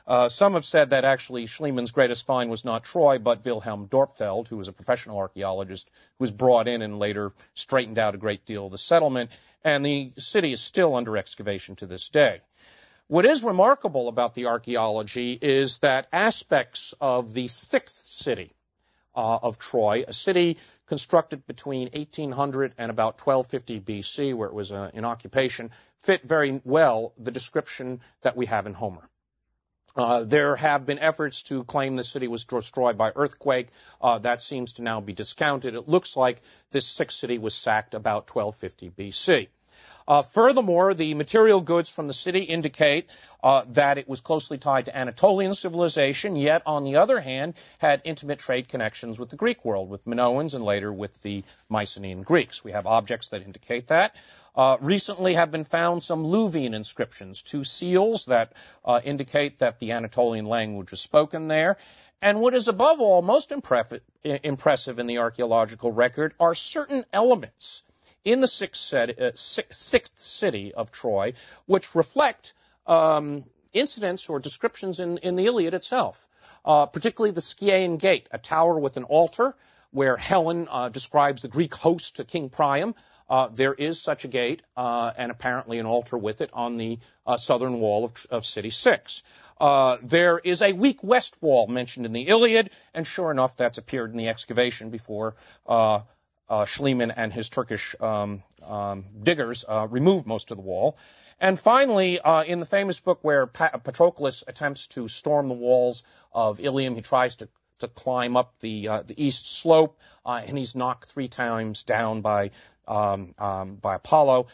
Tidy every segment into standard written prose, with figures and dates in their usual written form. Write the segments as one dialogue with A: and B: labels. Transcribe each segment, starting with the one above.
A: Some have said that actually Schliemann's greatest find was not Troy, but Wilhelm Dorpfeld, who was a professional archaeologist who was brought in and later straightened out a great deal of the settlement, and the city is still under excavation to this day. What is remarkable about the archaeology is that aspects of the sixth city of Troy, a city constructed between 1800 and about 1250 BC, where it was in occupation, fit very well the description that we have in Homer. There have been efforts to claim the city was destroyed by earthquake. That seems to now be discounted. It looks like this sixth city was sacked about 1250 BC. Furthermore, the material goods from the city indicate that it was closely tied to Anatolian civilization, yet, on the other hand, had intimate trade connections with the Greek world, with Minoans and later with the Mycenaean Greeks. We have objects that indicate that. Recently have been found some Luwian inscriptions, 2 seals that indicate that the Anatolian language was spoken there. And what is above all most impressive in the archaeological record are certain elements in the sixth city of Troy, which reflect incidents or descriptions in the Iliad itself, particularly the Scaean Gate, a tower with an altar where Helen describes the Greek host to King Priam. There is such a gate and apparently an altar with it on the southern wall of City 6. There is a weak west wall mentioned in the Iliad, and sure enough, that's appeared in the excavation before Schliemann and his Turkish diggers removed most of the wall. And finally, in the famous book where Patroclus attempts to storm the walls of Ilium, he tries to climb up the east slope, and he's knocked 3 times down by Apollo.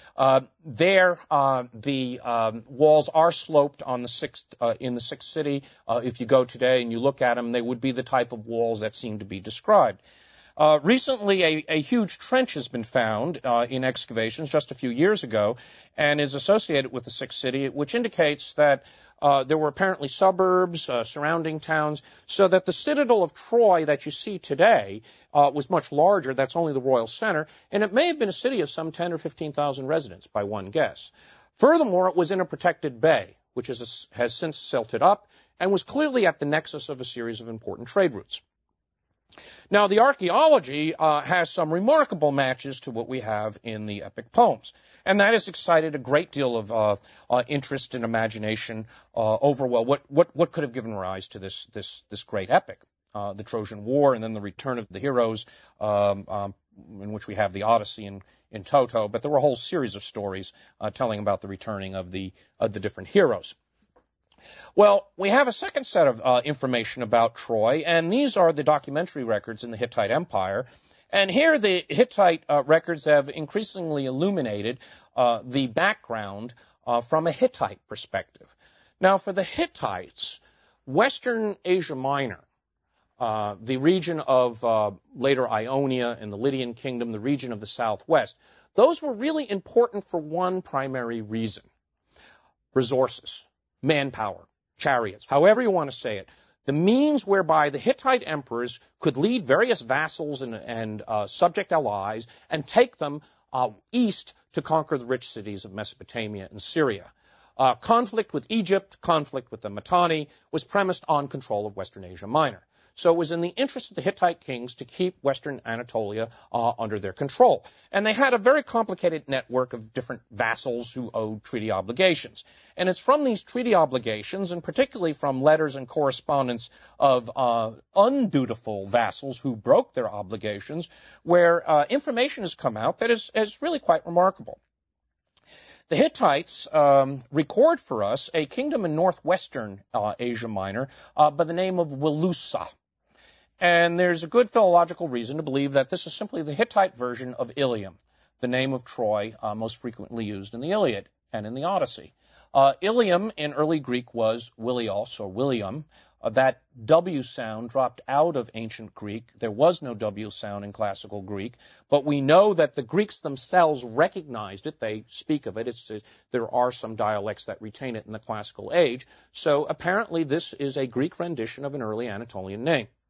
A: The walls are sloped on in the sixth city. If you go today and you look at them, they would be the type of walls that seem to be described. Recently, a huge trench has been found in excavations just a few years ago and is associated with the sixth city, which indicates that there were apparently suburbs, surrounding towns, so that the citadel of Troy that you see today was much larger. That's only the royal center, and it may have been a city of some 10 or 15,000 residents, by one guess. Furthermore, it was in a protected bay, which has since silted up and was clearly at the nexus of a series of important trade routes. Now, the archaeology has some remarkable matches to what we have in the epic poems, and that has excited a great deal of interest and imagination over, well, what could have given rise to this great epic, the Trojan War, and then the return of the heroes, in which we have the Odyssey in toto. But there were a whole series of stories telling about the returning of the different heroes. Well, we have a second set of information about Troy, and these are the documentary records in the Hittite Empire. And here the Hittite records have increasingly illuminated the background from a Hittite perspective. Now, for the Hittites, Western Asia Minor, the region of later Ionia and the Lydian kingdom, the region of the southwest, those were really important for one primary reason: resources. Manpower, chariots, however you want to say it, the means whereby the Hittite emperors could lead various vassals and subject allies and take them east to conquer the rich cities of Mesopotamia and Syria. Conflict with Egypt, conflict with the Mitanni, was premised on control of Western Asia Minor. So it was in the interest of the Hittite kings to keep Western Anatolia under their control. And they had a very complicated network of different vassals who owed treaty obligations. And it's from these treaty obligations, and particularly from letters and correspondence of undutiful vassals who broke their obligations, where information has come out that is really quite remarkable. The Hittites record for us a kingdom in northwestern Asia Minor by the name of Wilusa. And there's a good philological reason to believe that this is simply the Hittite version of Ilium, the name of Troy most frequently used in the Iliad and in the Odyssey. Ilium in early Greek was Wilios or William. That W sound dropped out of ancient Greek. There was no W sound in classical Greek, but we know that the Greeks themselves recognized it. They speak of it. There are some dialects that retain it in the classical age. So apparently this is a Greek rendition of an early Anatolian name.